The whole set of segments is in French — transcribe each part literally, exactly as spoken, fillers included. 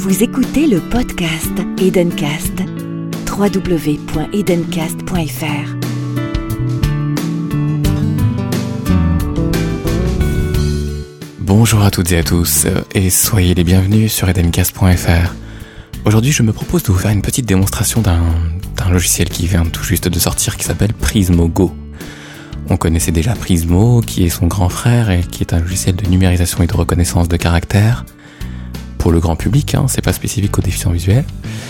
Vous écoutez le podcast Edencast, w w w point edencast point f r. Bonjour à toutes et à tous, et soyez les bienvenus sur edencast point f r. Aujourd'hui, je me propose de vous faire une petite démonstration d'un, d'un logiciel qui vient tout juste de sortir, qui s'appelle Prismo Go. On connaissait déjà Prismo, qui est son grand frère, et qui est un logiciel de numérisation et de reconnaissance de caractères, pour le grand public, hein, c'est pas spécifique aux déficients visuels.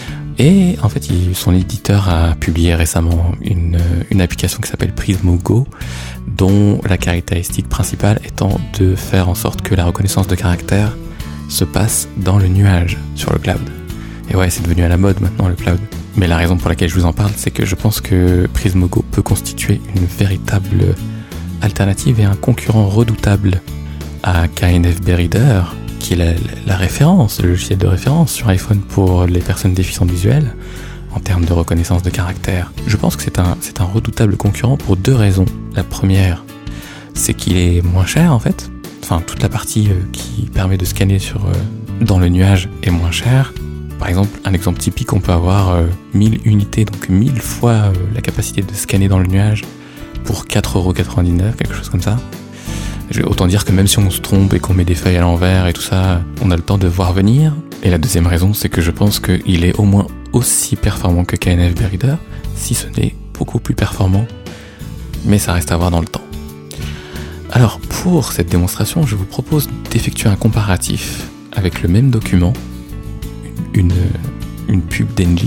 Et en fait, il, son éditeur a publié récemment une, une application qui s'appelle Prismo Go, dont la caractéristique principale étant de faire en sorte que la reconnaissance de caractères se passe dans le nuage, sur le cloud. Et ouais, c'est devenu à la mode maintenant, le cloud. Mais la raison pour laquelle je vous en parle, c'est que je pense que Prismo Go peut constituer une véritable alternative et un concurrent redoutable à K N F B Reader, qui est la, la référence, le logiciel de référence sur iPhone pour les personnes déficientes visuelles, en termes de reconnaissance de caractères. Je pense que c'est un, c'est un redoutable concurrent pour deux raisons. La première, c'est qu'il est moins cher en fait. Enfin, toute la partie euh, qui permet de scanner sur, euh, dans le nuage est moins chère. Par exemple, un exemple typique, on peut avoir euh, mille unités, donc mille fois euh, la capacité de scanner dans le nuage pour quatre euros quatre-vingt-dix-neuf, quelque chose comme ça. Autant dire que même si on se trompe et qu'on met des feuilles à l'envers et tout ça, on a le temps de voir venir. Et la deuxième raison, c'est que je pense qu'il est au moins aussi performant que K N F B Reader, si ce n'est beaucoup plus performant, mais ça reste à voir dans le temps. Alors, pour cette démonstration, je vous propose d'effectuer un comparatif avec le même document, une, une pub d'Engie,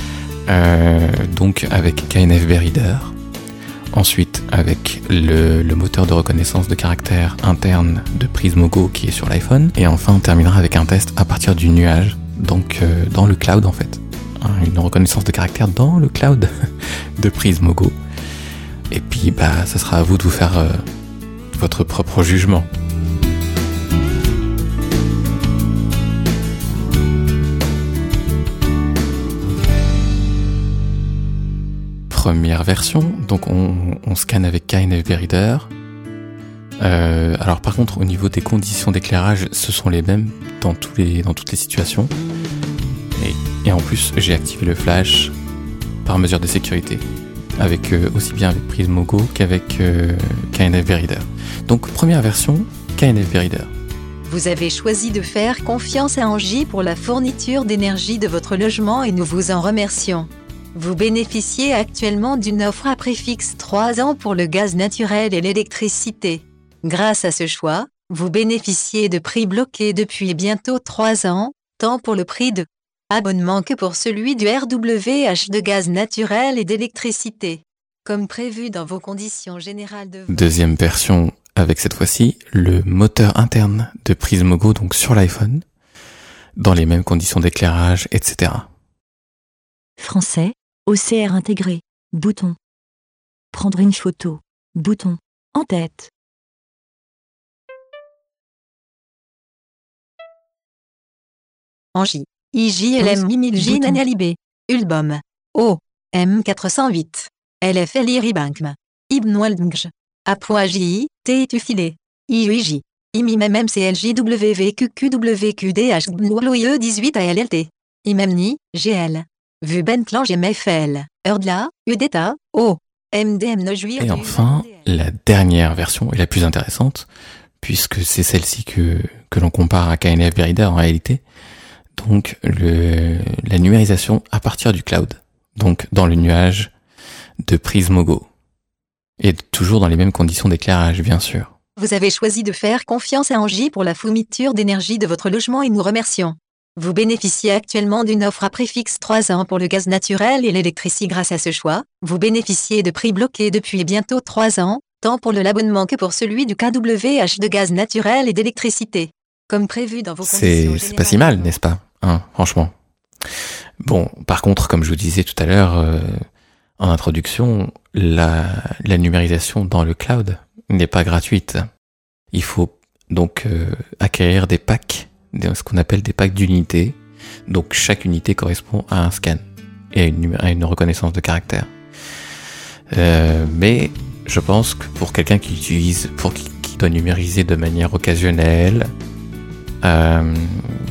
euh, donc avec K N F B Reader, ensuite avec le, le moteur de reconnaissance de caractères interne de Prismo Go qui est sur l'iPhone, et enfin on terminera avec un test à partir du nuage, donc euh, dans le cloud en fait, hein, une reconnaissance de caractères dans le cloud de Prismo Go. Et puis bah ça sera à vous de vous faire euh, votre propre jugement. Première version, donc on, on scanne avec K N F B Reader. Euh, alors par contre, au niveau des conditions d'éclairage, ce sont les mêmes dans, tous les, dans toutes les situations. Et, et en plus, j'ai activé le flash par mesure de sécurité, avec euh, aussi bien avec Prismo Go qu'avec euh, K N F B Reader. Donc première version, K N F B Reader. Vous avez choisi de faire confiance à Engie pour la fourniture d'énergie de votre logement et nous vous en remercions. Vous bénéficiez actuellement d'une offre à prix fixe trois ans pour le gaz naturel et l'électricité. Grâce à ce choix, vous bénéficiez de prix bloqués depuis bientôt trois ans, tant pour le prix de abonnement que pour celui du R W H de gaz naturel et d'électricité. Comme prévu dans vos conditions générales de... Deuxième version avec cette fois-ci le moteur interne de Prismo Go, donc sur l'iPhone, dans les mêmes conditions d'éclairage, et cetera. Français, O C R intégré, bouton. Prendre une photo, bouton. En tête. Engie, I J L M Mimilji Nanialibé, Ulbom, O, M quatre cent huit, L F L I Ribankm, Ibn Waldmj, Apoagi, T Tufilé, I U I J, Imim M C L J W V Q Q W Q D H G dix-huit A L L T, Imemni, G L. Vu Bentlange M F L, Urdla, Udeta, O, M D M Nojuir. Et enfin, la dernière version est la plus intéressante, puisque c'est celle-ci que, que l'on compare à K N F B Reader en réalité. Donc, le, la numérisation à partir du cloud. Donc, dans le nuage de Prismo Go. Et toujours dans les mêmes conditions d'éclairage, bien sûr. Vous avez choisi de faire confiance à Engie pour la fourniture d'énergie de votre logement et nous remercions. Vous bénéficiez actuellement d'une offre à prix fixe trois ans pour le gaz naturel et l'électricité. Grâce à ce choix, vous bénéficiez de prix bloqués depuis bientôt trois ans, tant pour le l'abonnement que pour celui du K W H de gaz naturel et d'électricité. Comme prévu dans vos c'est, conditions c'est pas si mal, n'est-ce pas, hein, franchement. Bon, par contre, comme je vous disais tout à l'heure, euh, en introduction, la, la numérisation dans le cloud n'est pas gratuite. Il faut donc euh, acquérir des packs, ce qu'on appelle des packs d'unités. Donc chaque unité correspond à un scan et à une, à une reconnaissance de caractère. Euh, mais je pense que pour quelqu'un qui utilise, pour qui, qui doit numériser de manière occasionnelle, euh,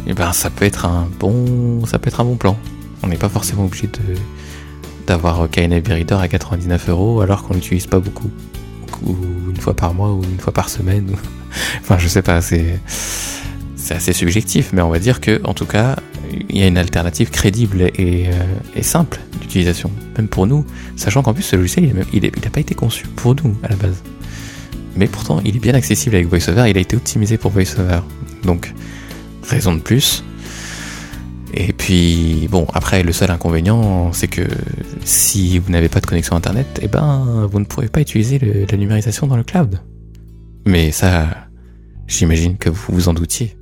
et ben ça peut être un bon, ça peut être un bon plan. On n'est pas forcément obligé de d'avoir K N F B Reader à quatre-vingt-dix-neuf euros alors qu'on l'utilise pas beaucoup, ou une fois par mois ou une fois par semaine. Ou... enfin, je sais pas, c'est c'est assez subjectif, mais on va dire que en tout cas, il y a une alternative crédible et, euh, et simple d'utilisation, même pour nous, sachant qu'en plus ce logiciel il n'a il est, il a pas été conçu pour nous à la base. Mais pourtant, il est bien accessible avec VoiceOver, il a été optimisé pour VoiceOver. Donc, raison de plus. Et puis, bon, après, le seul inconvénient, c'est que si vous n'avez pas de connexion Internet, eh ben, vous ne pourrez pas utiliser le, la numérisation dans le cloud. Mais ça, j'imagine que vous vous en doutiez.